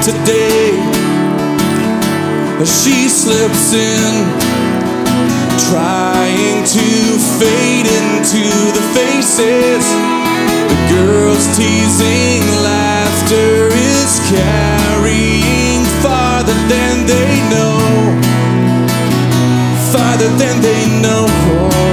today. She slips in, trying to fade into the faces. The girls teasing